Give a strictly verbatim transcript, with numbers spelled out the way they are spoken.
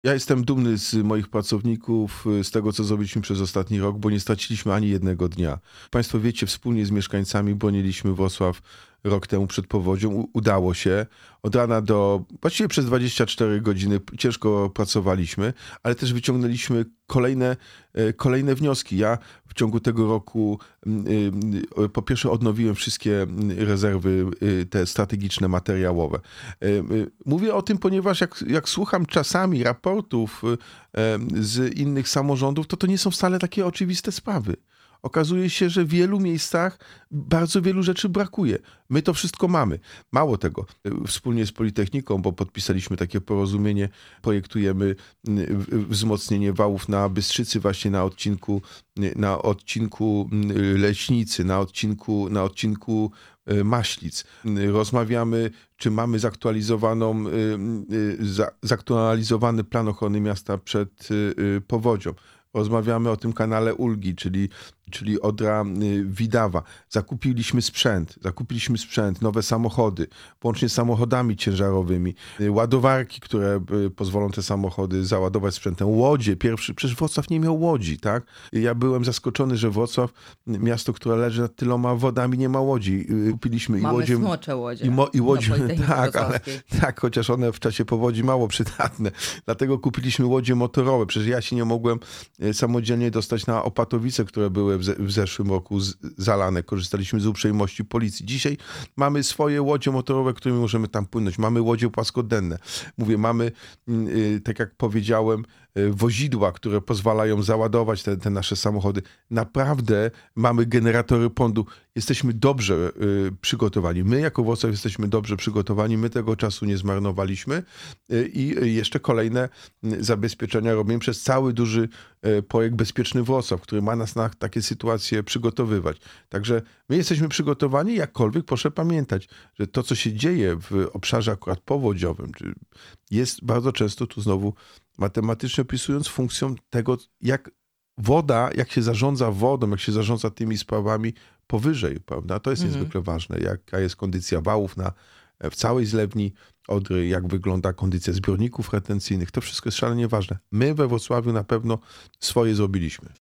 Ja jestem dumny z moich pracowników, z tego, co zrobiliśmy przez ostatni rok, bo nie straciliśmy ani jednego dnia. Państwo wiecie, wspólnie z mieszkańcami broniliśmy Wrocław rok temu przed powodzią. U- udało się. Od rana do... Właściwie przez dwadzieścia cztery godziny ciężko pracowaliśmy, ale też wyciągnęliśmy kolejne, e, kolejne wnioski. Ja w ciągu tego roku mm, y, po pierwsze odnowiłem wszystkie mm, rezerwy, y, te strategiczne, materiałowe. Y, y, Mówię o tym, ponieważ jak, jak słucham czasami raportów y, em, z innych samorządów, to to nie są wcale takie oczywiste sprawy. Okazuje się, że w wielu miejscach bardzo wielu rzeczy brakuje. My to wszystko mamy. Mało tego, y, wspólnie z Politechniką, bo podpisaliśmy takie porozumienie, projektujemy y, w- wzmocnienie wałów na Bystrzycy, właśnie na odcinku, y, na odcinku y, Leśnicy, na odcinku, na odcinku y, Maślic. Y, Rozmawiamy, czy mamy zaktualizowaną, y, y, za- zaktualizowany plan ochrony miasta przed y, y, powodzią. Rozmawiamy o tym kanale Ulgi, czyli, czyli Odra-Widawa. Zakupiliśmy sprzęt, zakupiliśmy sprzęt, nowe samochody, łącznie z samochodami ciężarowymi, y, ładowarki, które y, pozwolą te samochody załadować sprzętem, łodzie. Pierwszy, przecież Wrocław nie miał łodzi, tak? Ja byłem zaskoczony, że Wrocław, miasto, które leży nad tyloma wodami, nie ma łodzi. Y, Kupiliśmy i Mamy łodzie... smocze łodzie I, mo, i łodzi, na Politechnice tak, ale, Wrocławskiej. tak, chociaż one w czasie powodzi mało przydatne. Dlatego kupiliśmy łodzie motorowe. Przecież ja się nie mogłem e, samodzielnie dostać na Opatowice, które były w, ze, w zeszłym roku z, zalane. Korzystaliśmy z uprzejmości policji. Dzisiaj mamy swoje łodzie motorowe, którymi możemy tam płynąć. Mamy łodzie płaskodenne. Mówię, mamy, mm, y, tak jak powiedziałem, y, wozidła, które pozwalają załadować te, te nasze samochody. Naprawdę mamy generatory prądu. Jesteśmy dobrze y, przygotowani. My jako Wrocław jesteśmy dobrze przygotowani. My tego czasu nie zmarnowaliśmy y, i y, jeszcze kolejne y, zabezpieczenia robimy przez cały duży y, projekt Bezpieczny Wrocław, który ma nas na takie sytuacje przygotowywać. Także my jesteśmy przygotowani, jakkolwiek proszę pamiętać, że to, co się dzieje w obszarze akurat powodziowym, czy jest bardzo często tu znowu matematycznie opisując funkcją tego, jak woda, jak się zarządza wodą, jak się zarządza tymi sprawami powyżej, prawda? To jest Mhm. niezwykle ważne. Jaka jest kondycja wałów na, w całej zlewni Odry, jak wygląda kondycja zbiorników retencyjnych. To wszystko jest szalenie ważne. My we Wrocławiu na pewno swoje zrobiliśmy.